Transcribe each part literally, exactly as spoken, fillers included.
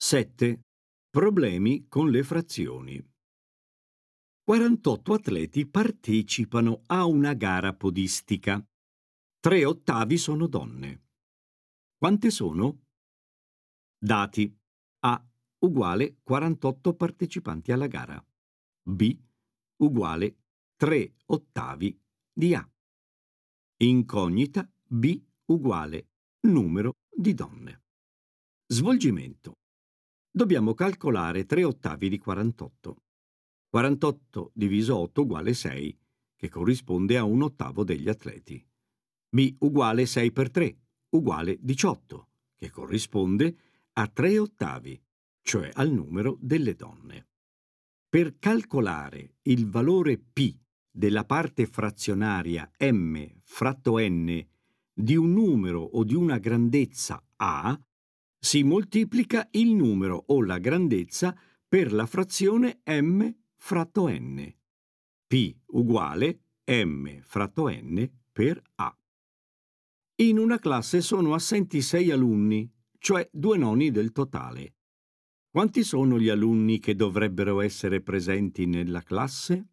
sette. Problemi con le frazioni. quarantotto atleti partecipano a una gara podistica. Tre ottavi sono donne. Quante sono? Dati. A uguale quarantotto partecipanti alla gara. B uguale tre ottavi di A. Incognita B uguale numero di donne. Svolgimento. Dobbiamo calcolare tre ottavi di quarantotto. quarantotto diviso otto uguale sei, che corrisponde a un ottavo degli atleti. B uguale sei per tre, uguale diciotto, che corrisponde a tre ottavi, cioè al numero delle donne. Per calcolare il valore P della parte frazionaria m fratto n di un numero o di una grandezza A, si moltiplica il numero o la grandezza per la frazione m fratto n. P uguale m fratto n per A. In una classe sono assenti sei alunni, cioè due noni del totale. Quanti sono gli alunni che dovrebbero essere presenti nella classe?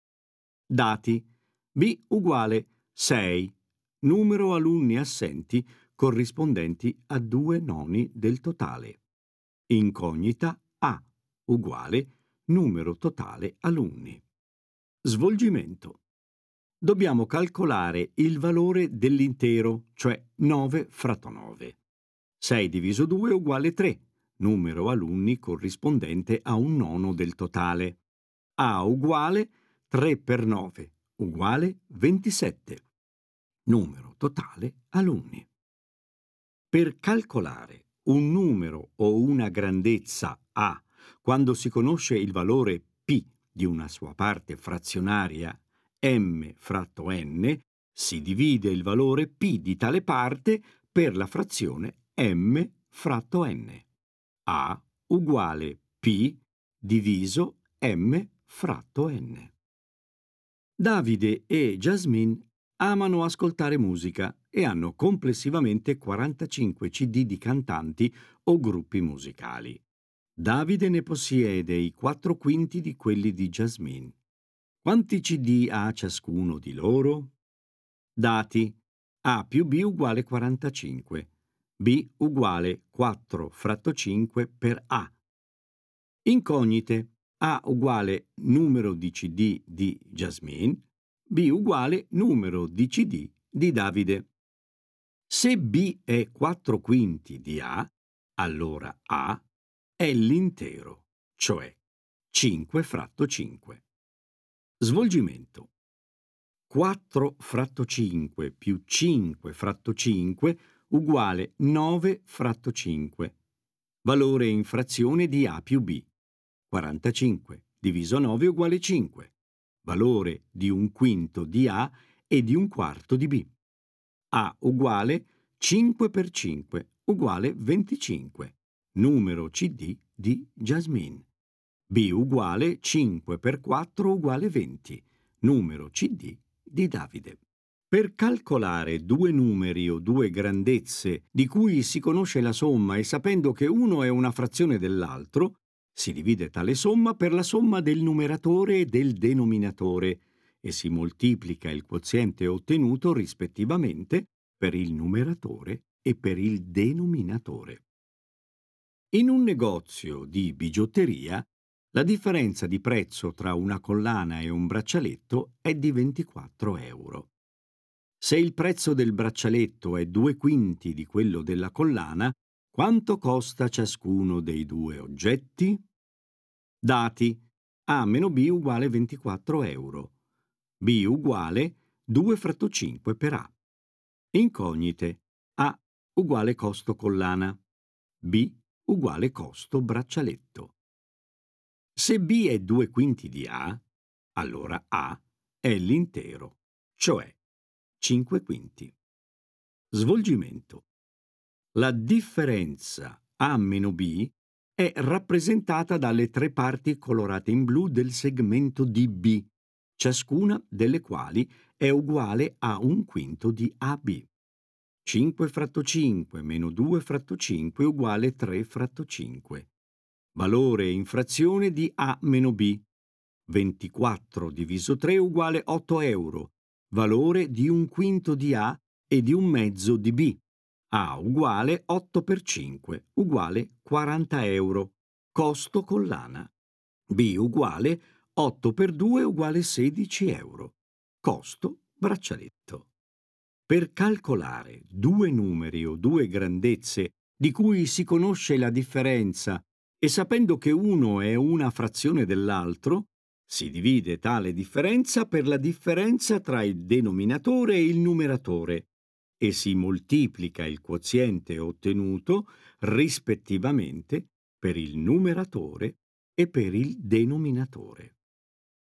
Dati. B uguale sei, numero alunni assenti corrispondenti a due noni del totale. Incognita A uguale numero totale alunni. Svolgimento. Dobbiamo calcolare il valore dell'intero, cioè nove fratto nove. sei diviso due uguale tre, numero alunni corrispondente a un nono del totale. A uguale tre per nove uguale ventisette, numero totale alunni. Per calcolare un numero o una grandezza A quando si conosce il valore P di una sua parte frazionaria m fratto n, si divide il valore P di tale parte per la frazione m fratto n. A uguale P diviso m fratto n. Davide e Jasmine amano ascoltare musica e hanno complessivamente quarantacinque C D di cantanti o gruppi musicali. Davide ne possiede i quattro quinti di quelli di Jasmine. Quanti C D ha ciascuno di loro? Dati. A più B uguale quarantacinque. B uguale quattro fratto cinque per A. Incognite. A uguale numero di C D di Jasmine. B uguale numero di C D di Davide. Se B è quattro quinti di A, allora A è l'intero, cioè cinque fratto cinque. Svolgimento. quattro fratto cinque più cinque fratto cinque uguale nove fratto cinque. Valore in frazione di A più B. quarantacinque diviso nove uguale cinque. Valore di un quinto di A e di un quarto di B. A uguale cinque per cinque uguale venticinque. Numero C D di Jasmine. B uguale cinque per quattro uguale venti. Numero C D di Davide. Per calcolare due numeri o due grandezze di cui si conosce la somma e sapendo che uno è una frazione dell'altro, si divide tale somma per la somma del numeratore e del denominatore e si moltiplica il quoziente ottenuto rispettivamente per il numeratore e per il denominatore. In un negozio di bigiotteria, la differenza di prezzo tra una collana e un braccialetto è di ventiquattro euro. Se il prezzo del braccialetto è due quinti di quello della collana, quanto costa ciascuno dei due oggetti? Dati. A meno B uguale ventiquattro euro. B uguale due fratto cinque per A. Incognite. A uguale costo collana. B uguale costo braccialetto. Se B è due quinti di A, allora A è l'intero, cioè cinque quinti. Svolgimento. La differenza A meno B è rappresentata dalle tre parti colorate in blu del segmento di B, ciascuna delle quali è uguale a un quinto di A B. cinque fratto cinque meno due fratto cinque uguale tre fratto cinque. valore in frazione di A meno B. ventiquattro diviso tre uguale otto euro, valore di un quinto di A e di un mezzo di B. A uguale otto per cinque, uguale quaranta euro, costo collana. B uguale otto per due uguale sedici euro, costo braccialetto. Per calcolare due numeri o due grandezze di cui si conosce la differenza e sapendo che uno è una frazione dell'altro, si divide tale differenza per la differenza tra il denominatore e il numeratore e si moltiplica il quoziente ottenuto rispettivamente per il numeratore e per il denominatore.